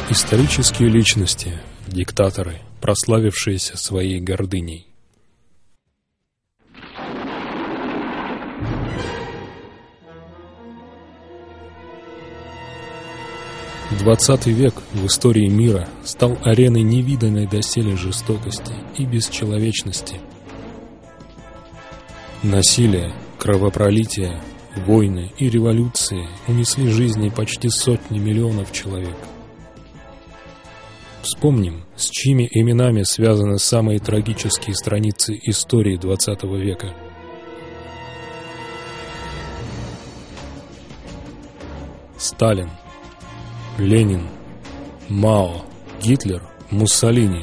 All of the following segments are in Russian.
Исторические личности, диктаторы, прославившиеся своей гордыней. XX век в истории мира стал ареной невиданной доселе жестокости и бесчеловечности. Насилие, кровопролитие, войны и революции унесли жизни почти сотни миллионов человек. Вспомним, с чьими именами связаны самые трагические страницы истории XX века. Сталин, Ленин, Мао, Гитлер, Муссолини.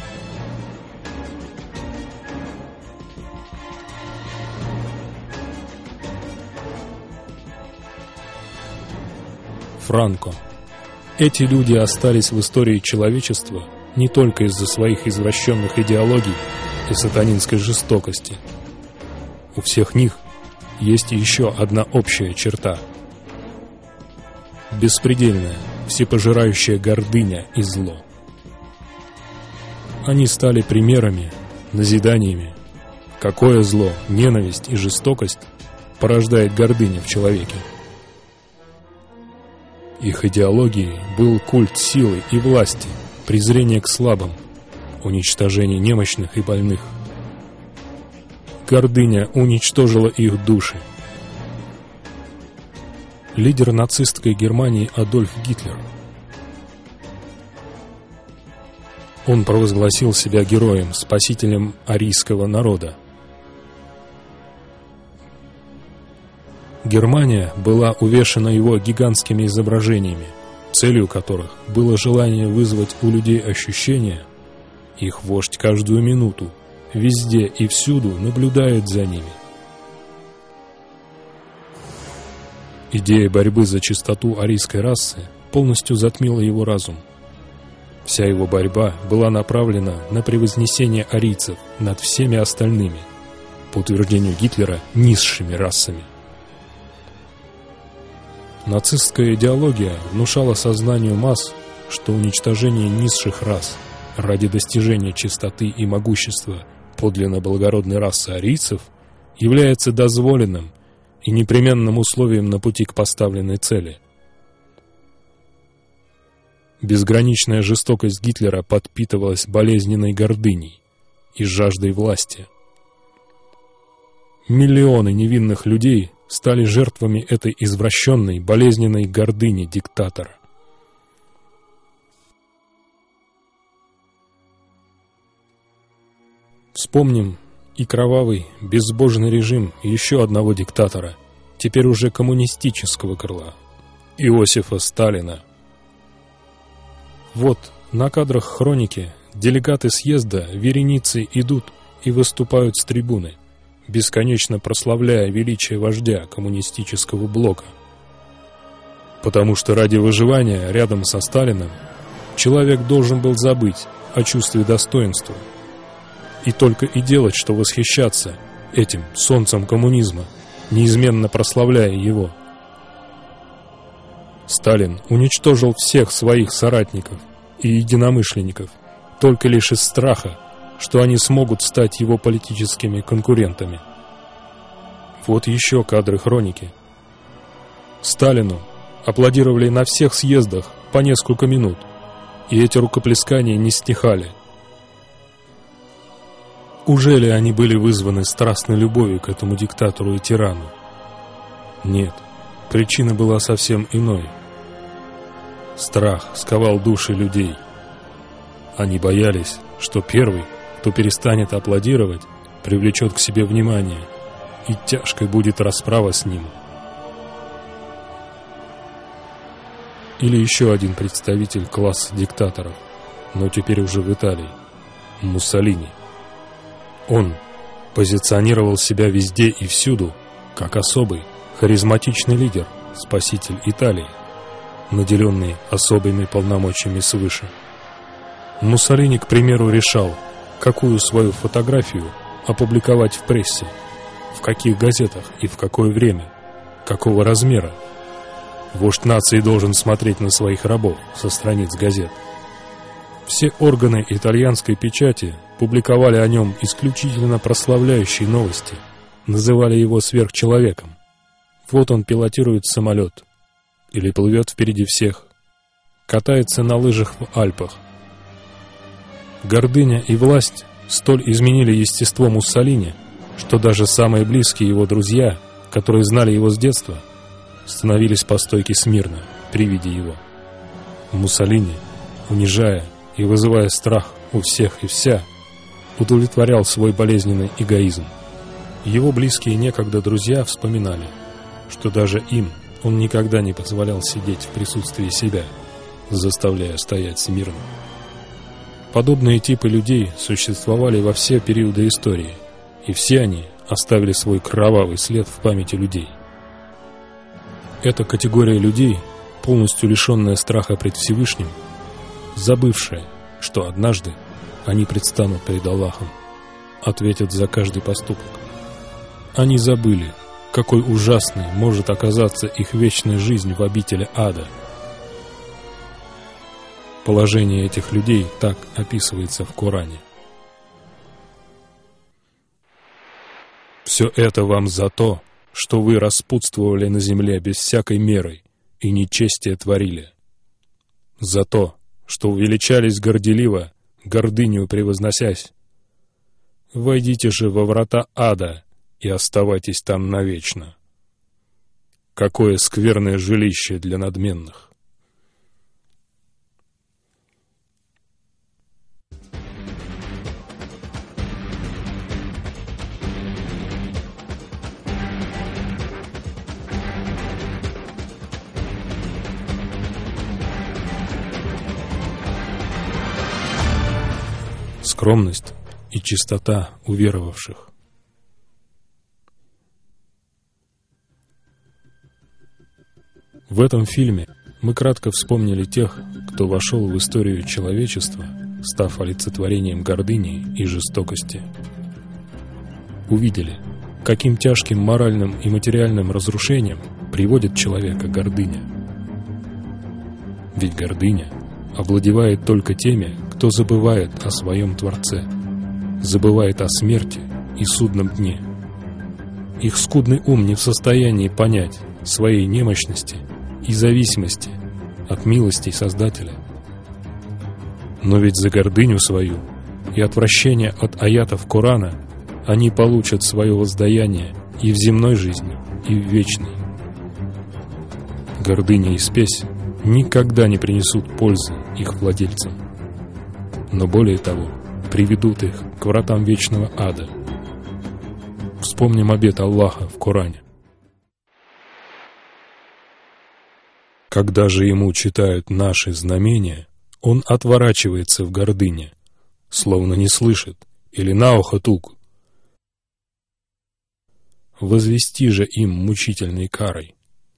Франко. Эти люди остались в истории человечества не только из-за своих извращенных идеологий и сатанинской жестокости. У всех них есть еще одна общая черта – беспредельная, всепожирающая гордыня и зло. Они стали примерами, назиданиями, какое зло, ненависть и жестокость порождает гордыня в человеке. Их идеологией был культ силы и власти, презрение к слабым, уничтожение немощных и больных. Гордыня уничтожила их души. Лидер нацистской Германии Адольф Гитлер. Он провозгласил себя героем, спасителем арийского народа. Германия была увешана его гигантскими изображениями, целью которых было желание вызвать у людей ощущение, их вождь каждую минуту, везде и всюду наблюдает за ними. Идея борьбы за чистоту арийской расы полностью затмила его разум. Вся его борьба была направлена на превознесение арийцев над всеми остальными, по утверждению Гитлера, низшими расами. Нацистская идеология внушала сознанию масс, что уничтожение низших рас ради достижения чистоты и могущества подлинно благородной расы арийцев является дозволенным и непременным условием на пути к поставленной цели. Безграничная жестокость Гитлера подпитывалась болезненной гордыней и жаждой власти. Миллионы невинных людей стали жертвами этой извращенной, болезненной гордыни диктатора. Вспомним и кровавый, безбожный режим еще одного диктатора, теперь уже коммунистического крыла, Иосифа Сталина. Вот на кадрах хроники делегаты съезда вереницей идут и выступают с трибуны, бесконечно прославляя величие вождя коммунистического блока. Потому что ради выживания рядом со Сталиным человек должен был забыть о чувстве достоинства и только и делать, что восхищаться этим солнцем коммунизма, неизменно прославляя его. Сталин уничтожил всех своих соратников и единомышленников только лишь из страха, что они смогут стать его политическими конкурентами. Вот еще кадры хроники. Сталину аплодировали на всех съездах по несколько минут, и эти рукоплескания не стихали. Ужели они были вызваны страстной любовью к этому диктатору и тирану? Нет, причина была совсем иной. Страх сковал души людей. Они боялись, что первый, кто перестанет аплодировать, привлечет к себе внимание, и тяжкой будет расправа с ним. Или еще один представитель класса диктаторов, но теперь уже в Италии, Муссолини. Он позиционировал себя везде и всюду как особый, харизматичный лидер, спаситель Италии, наделенный особыми полномочиями свыше. Муссолини, к примеру, решал, какую свою фотографию опубликовать в прессе, в каких газетах и в какое время, какого размера. Вождь нации должен смотреть на своих рабов со страниц газет. Все органы итальянской печати публиковали о нем исключительно прославляющие новости, называли его сверхчеловеком. Вот он пилотирует самолет, или плывет впереди всех, катается на лыжах в Альпах. Гордыня и власть столь изменили естество Муссолини, что даже самые близкие его друзья, которые знали его с детства, становились по стойке смирно при виде его. Муссолини, унижая и вызывая страх у всех и вся, удовлетворял свой болезненный эгоизм. Его близкие некогда друзья вспоминали, что даже им он никогда не позволял сидеть в присутствии себя, заставляя стоять смирно. Подобные типы людей существовали во все периоды истории, и все они оставили свой кровавый след в памяти людей. Эта категория людей, полностью лишенная страха пред Всевышним, забывшая, что однажды они предстанут перед Аллахом, ответят за каждый поступок. Они забыли, какой ужасной может оказаться их вечная жизнь в обители ада. Положение этих людей так описывается в Коране. «Все это вам за то, что вы распутствовали на земле без всякой меры и нечестие творили. За то, что увеличались горделиво, гордыню превозносясь. Войдите же во врата ада и оставайтесь там навечно. Какое скверное жилище для надменных!» Скромность и чистота уверовавших. В этом фильме мы кратко вспомнили тех, кто вошел в историю человечества, став олицетворением гордыни и жестокости. Увидели, каким тяжким моральным и материальным разрушением приводит человека гордыня. Ведь гордыня овладевает только теми, кто забывает о своем Творце, забывает о смерти и судном дне. Их скудный ум не в состоянии понять своей немощности и зависимости от милостей Создателя. Но ведь за гордыню свою и отвращение от аятов Корана они получат свое воздаяние и в земной жизни, и в вечной. Гордыня и спесь никогда не принесут пользы их владельцам, но более того, приведут их к вратам вечного ада. Вспомним обет Аллаха в Коране. Когда же ему читают наши знамения, он отворачивается в гордыне, словно не слышит, или на ухо тук. Возвести же им мучительной карой.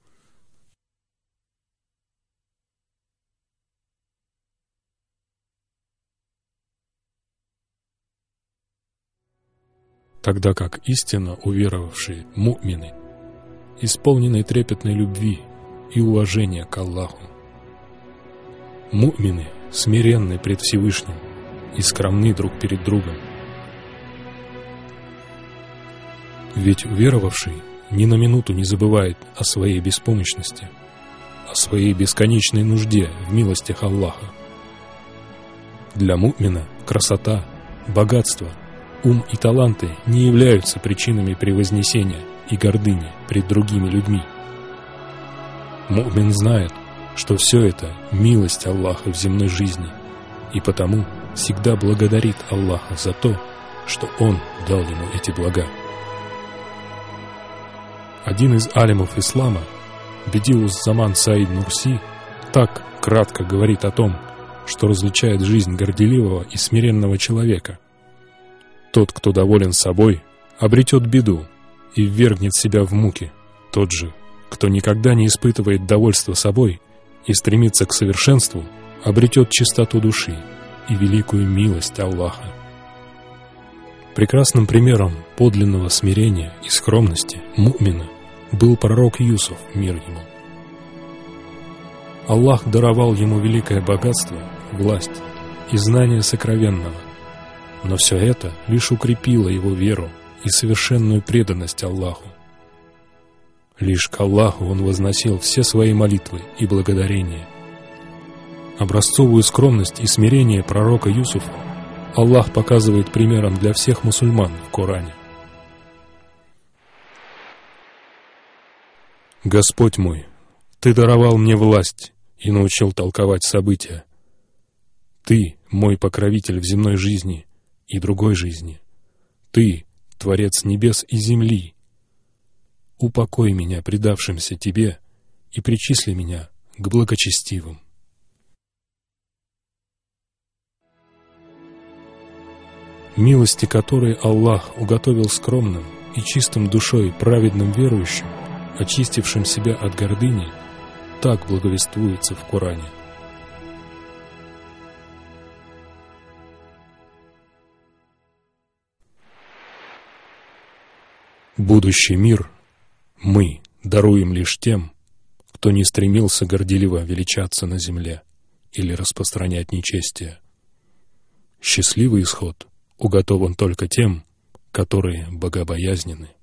Тогда как истинно уверовавшие му'мины, исполненные трепетной любви и уважения к Аллаху. Му'мины смиренны пред Всевышним и скромны друг перед другом. Ведь уверовавший ни на минуту не забывает о своей беспомощности, о своей бесконечной нужде в милостях Аллаха. Для му'мина красота, богатство, ум и таланты не являются причинами превознесения и гордыни пред другими людьми. Му'мин знает, что все это милость Аллаха в земной жизни, и потому всегда благодарит Аллаха за то, что Он дал ему эти блага. Один из алимов ислама, Бедиус-Заман Саид Нурси, так кратко говорит о том, что различает жизнь горделивого и смиренного человека. Тот, кто доволен собой, обретет беду и ввергнет себя в муки. Тот же, кто никогда не испытывает довольства собой и стремится к совершенству, обретет чистоту души и великую милость Аллаха. Прекрасным примером подлинного смирения и скромности му'мина был пророк Юсуф, мир ему. Аллах даровал ему великое богатство, власть и знание сокровенного, но все это лишь укрепило его веру и совершенную преданность Аллаху. Лишь к Аллаху он возносил все свои молитвы и благодарения. Образцовую скромность и смирение пророка Юсуфа Аллах показывает примером для всех мусульман в Коране. Господь мой, Ты даровал мне власть и научил толковать события. Ты — мой покровитель в земной жизни и другой жизни. Ты — Творец небес и земли. Упокой меня предавшимся Тебе и причисли меня к благочестивым. Милости, которые Аллах уготовил скромным и чистым душой праведным верующим, очистившим себя от гордыни, так благовествуется в Коране. Будущий мир мы даруем лишь тем, кто не стремился горделиво величаться на земле или распространять нечестие. Счастливый исход уготован только тем, которые богобоязненны.